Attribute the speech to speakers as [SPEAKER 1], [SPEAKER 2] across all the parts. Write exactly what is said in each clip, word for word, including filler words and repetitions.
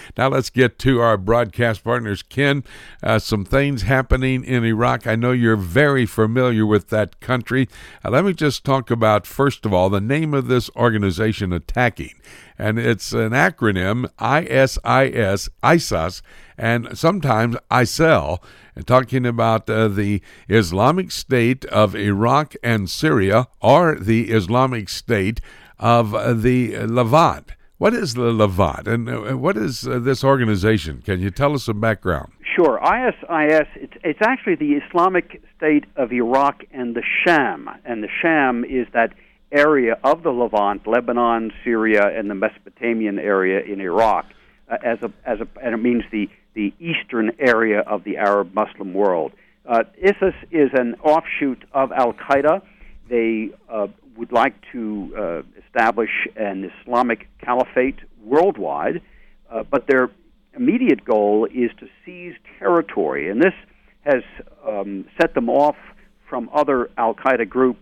[SPEAKER 1] Now let's get to our broadcast partners. Ken, uh, some things happening in Iraq. I know you're very familiar with that country. Uh, let me just talk about, first of all, the name of this organization attacking. And it's an acronym, I S I S, ISIS, and sometimes I S I L, and talking about uh, the Islamic State of Iraq and Syria, or the Islamic State of uh, the Levant. What is the Levant, and uh, what is uh, this organization? Can you tell us some background?
[SPEAKER 2] Sure. I S I S, it's, it's actually the Islamic State of Iraq and the Sham, and the Sham is that area of the Levant, Lebanon, Syria, and the Mesopotamian area in Iraq, uh, as a as a and it means the the eastern area of the Arab Muslim world. Uh, ISIS is an offshoot of Al Qaeda. They uh, would like to uh, establish an Islamic caliphate worldwide, uh, but their immediate goal is to seize territory, and this has um, set them off from other Al Qaeda groups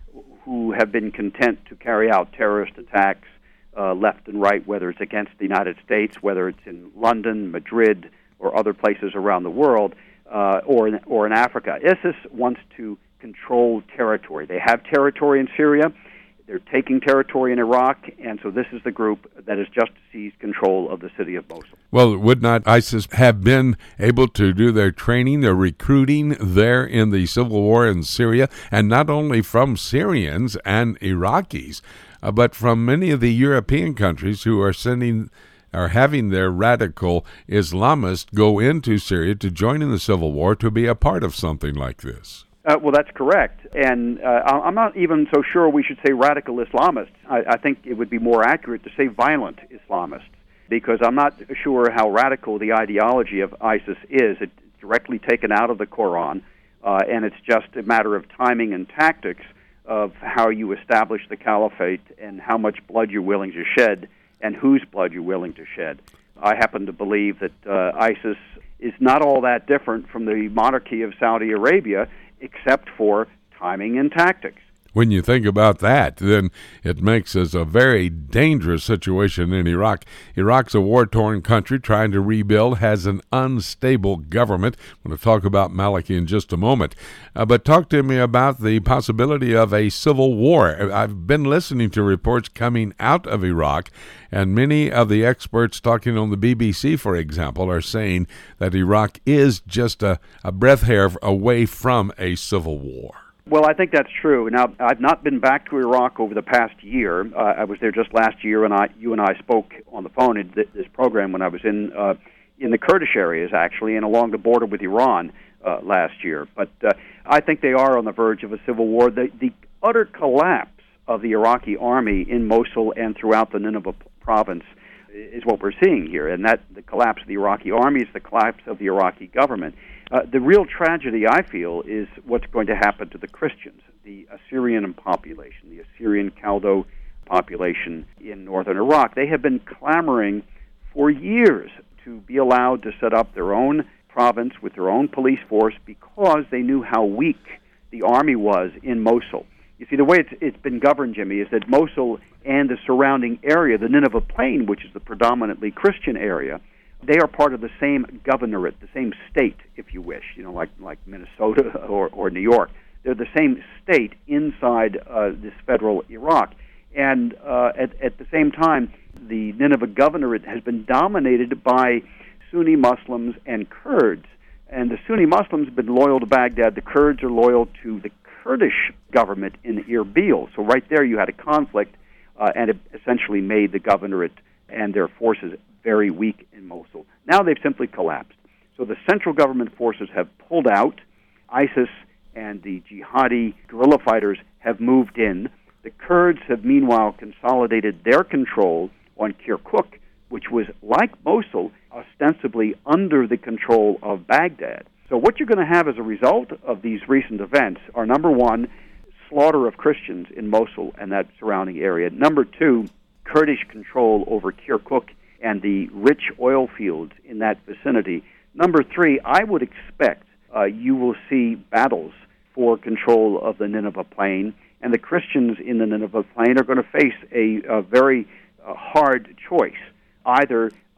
[SPEAKER 2] who have been content to carry out terrorist attacks uh, left and right, whether it's against the United States, whether it's in London, Madrid, or other places around the world, uh, or in, or in Africa. ISIS wants to control territory. They have territory in Syria. They're taking territory in Iraq, and so this is the group that has just seized control of the city of Mosul.
[SPEAKER 1] Well, would not ISIS have been able to do their training, their recruiting there in the civil war in Syria, and not only from Syrians and Iraqis, uh, but from many of the European countries who are sending are having their radical Islamists go into Syria to join in the civil war to be a part of something like this?
[SPEAKER 2] Uh, well, that's correct, and uh, I'm not even so sure we should say radical Islamists. I, I think it would be more accurate to say violent Islamists, because I'm not sure how radical the ideology of ISIS is. It's directly taken out of the Quran, uh, and it's just a matter of timing and tactics of how you establish the caliphate and how much blood you're willing to shed and whose blood you're willing to shed. I happen to believe that uh, ISIS is not all that different from the monarchy of Saudi Arabia, except for timing and tactics.
[SPEAKER 1] When you think about that, then it makes us a very dangerous situation in Iraq. Iraq's a war-torn country trying to rebuild, has an unstable government. I'm going to talk about Maliki in just a moment. Uh, but talk to me about the possibility of a civil war. I've been listening to reports coming out of Iraq, and many of the experts talking on the B B C, for example, are saying that Iraq is just a, a breath hair away from a civil war.
[SPEAKER 2] Well, I think that's true. Now, I've not been back to Iraq over the past year. Uh, I was there just last year, and I, you and I spoke on the phone in th- this program when I was in uh, in the Kurdish areas, actually, and along the border with Iran uh, last year. But uh, I think they are on the verge of a civil war. The, the utter collapse of the Iraqi army in Mosul and throughout the Nineveh province is what we're seeing here, and that the collapse of the Iraqi army is the collapse of the Iraqi government. Uh, the real tragedy, I feel, is what's going to happen to the Christians, the Assyrian population, the Assyrian Chaldo population in northern Iraq. They have been clamoring for years to be allowed to set up their own province with their own police force because they knew how weak the army was in Mosul. You see, the way it's, it's been governed, Jimmy, is that Mosul and the surrounding area, the Nineveh Plain, which is the predominantly Christian area, they are part of the same governorate, the same state, if you wish, you know, like like Minnesota or, or New York. They're the same state inside uh, this federal Iraq. And uh, at, at the same time, the Nineveh governorate has been dominated by Sunni Muslims and Kurds. And the Sunni Muslims have been loyal to Baghdad. The Kurds are loyal to the Kurdish government in Erbil. So right there you had a conflict, uh, and it essentially made the governorate and their forces very weak in Mosul. Now they've simply collapsed. So the central government forces have pulled out. ISIS and the jihadi guerrilla fighters have moved in. The Kurds have meanwhile consolidated their control on Kirkuk, which was, like Mosul, ostensibly under the control of Baghdad. So what you're going to have as a result of these recent events are, number one, slaughter of Christians in Mosul and that surrounding area. Number two, Kurdish control over Kirkuk and the rich oil fields in that vicinity. Number three, I would expect uh, you will see battles for control of the Nineveh Plain, and the Christians in the Nineveh Plain are going to face a, a very uh, hard choice, either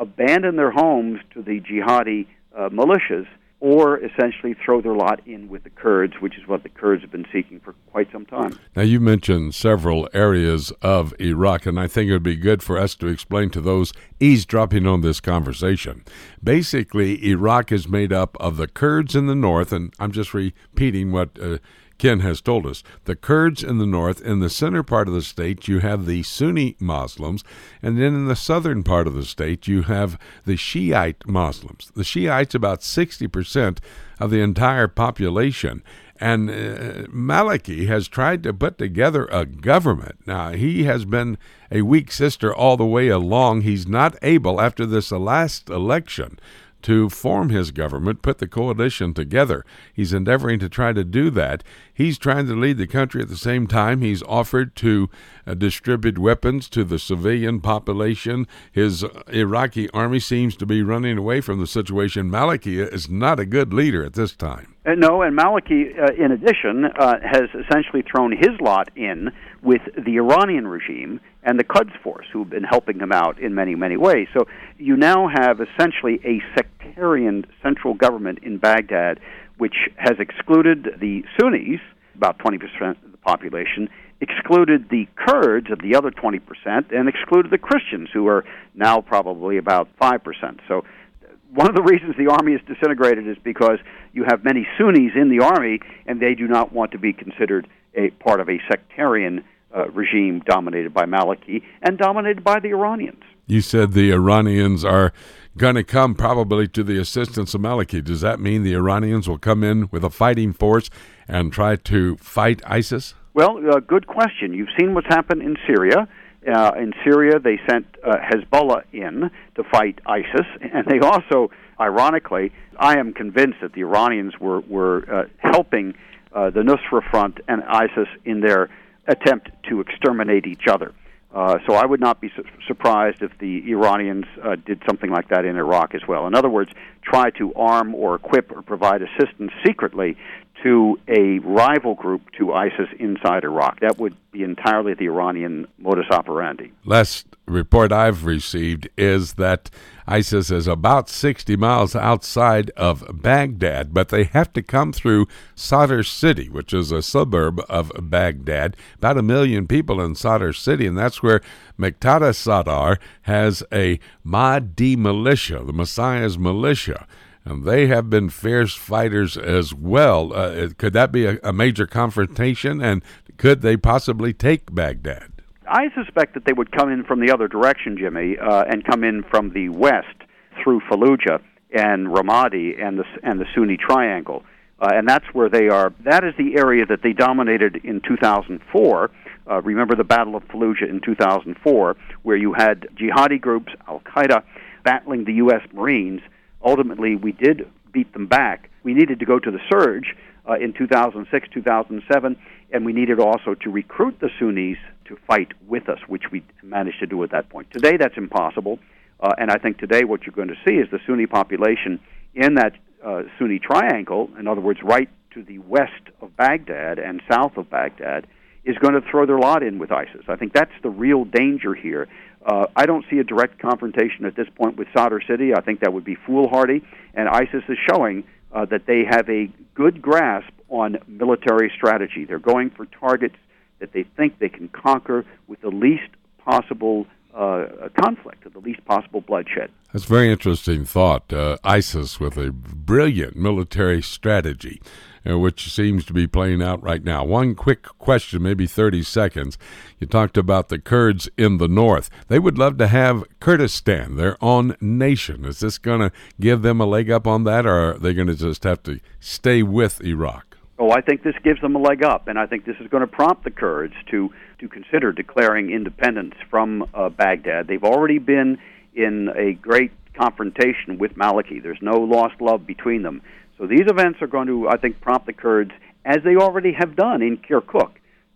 [SPEAKER 2] abandon their homes to the jihadi uh, militias, or essentially throw their lot in with the Kurds, which is what the Kurds have been seeking for quite some time.
[SPEAKER 1] Now, you mentioned several areas of Iraq, and I think it would be good for us to explain to those eavesdropping on this conversation. Basically, Iraq is made up of the Kurds in the north, and I'm just repeating what uh, Ken has told us. The Kurds in the north. In the center part of the state, you have the Sunni Muslims, and then in the southern part of the state, you have the Shiite Muslims. The Shiites, about sixty percent of the entire population. And uh, Maliki has tried to put together a government. Now, he has been a weak sister all the way along. He's not able, after this last election, to form his government, put the coalition together. He's endeavoring to try to do that. He's trying to lead the country at the same time. He's offered to uh, distribute weapons to the civilian population. His uh, Iraqi army seems to be running away from the situation. Maliki is not a good leader at this time.
[SPEAKER 2] Uh, no, and Maliki, uh, in addition, uh, has essentially thrown his lot in with the Iranian regime and the Quds Force, who've been helping him out in many, many ways. So you now have essentially a sectarian central government in Baghdad, which has excluded the Sunnis, about twenty percent of the population, excluded the Kurds of the other twenty percent, and excluded the Christians, who are now probably about five percent. So one of the reasons the army is disintegrated is because you have many Sunnis in the army, and they do not want to be considered a part of a sectarian uh, regime dominated by Maliki and dominated by the Iranians.
[SPEAKER 1] You said the Iranians are going to come probably to the assistance of Maliki. Does that mean the Iranians will come in with a fighting force and try to fight ISIS?
[SPEAKER 2] Well, uh, good question. You've seen what's happened in Syria. Uh, in Syria, they sent uh, Hezbollah in to fight ISIS, and they also, ironically, I am convinced that the Iranians were, were uh, helping uh, the Nusra Front and ISIS in their attempt to exterminate each other. Uh, so I would not be su- surprised if the Iranians uh, did something like that in Iraq as well. In other words, try to arm or equip or provide assistance secretly to a rival group to ISIS inside Iraq. That would be entirely the Iranian modus operandi.
[SPEAKER 1] Last report I've received is that ISIS is about sixty miles outside of Baghdad, but they have to come through Sadr City, which is a suburb of Baghdad. About a million people in Sadr City, and that's where Muqtada Sadr has a Mahdi militia, the Messiah's militia. And they have been fierce fighters as well. Uh, could that be a, a major confrontation, and could they possibly take Baghdad?
[SPEAKER 2] I suspect that they would come in from the other direction, Jimmy, uh, and come in from the west through Fallujah and Ramadi and the and the Sunni Triangle, uh, and that's where they are. That is the area that they dominated in two thousand four. Uh, remember the Battle of Fallujah in two thousand four, where you had jihadi groups, Al Qaeda, battling the U S Marines. Ultimately, we did beat them back. We needed to go to the surge uh, in two thousand six, two thousand seven, and we needed also to recruit the Sunnis to fight with us, which we managed to do at that point. Today, that's impossible, uh, and I think today what you're going to see is the Sunni population in that uh, Sunni triangle, in other words, right to the west of Baghdad and south of Baghdad, is going to throw their lot in with ISIS. I think that's the real danger here. Uh, I don't see a direct confrontation at this point with Sadr City. I think that would be foolhardy, and ISIS is showing uh, that they have a good grasp on military strategy. They're going for targets that they think they can conquer with the least possible uh, conflict, the least possible bloodshed.
[SPEAKER 1] That's a very interesting thought. Uh, ISIS with a brilliant military strategy, uh, which seems to be playing out right now. One quick question, maybe thirty seconds. You talked about the Kurds in the north. They would love to have Kurdistan, their own nation. Is this going to give them a leg up on that, or are they going to just have to stay with Iraq?
[SPEAKER 2] Oh, I think this gives them a leg up, and I think this is going to prompt the Kurds to, to consider declaring independence from uh, Baghdad. They've already been in a great confrontation with Maliki. There's no lost love between them. So these events are going to, I think, prompt the Kurds, as they already have done in Kirkuk,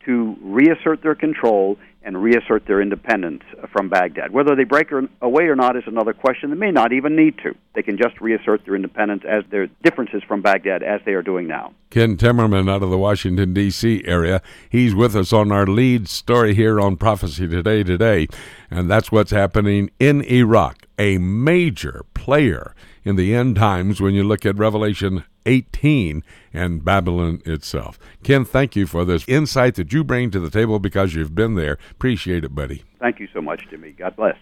[SPEAKER 2] to reassert their control and reassert their independence from Baghdad. Whether they break or, away or not is another question. They may not even need to. They can just reassert their independence as their differences from Baghdad as they are doing now.
[SPEAKER 1] Ken Timmerman out of the Washington, D C area. He's with us on our lead story here on Prophecy Today today, and that's what's happening in Iraq, a major player in the end times when you look at Revelation eighteen and Babylon itself. Ken, thank you for this insight that you bring to the table because you've been there. Appreciate it, buddy.
[SPEAKER 2] Thank you so much, Jimmy. God bless.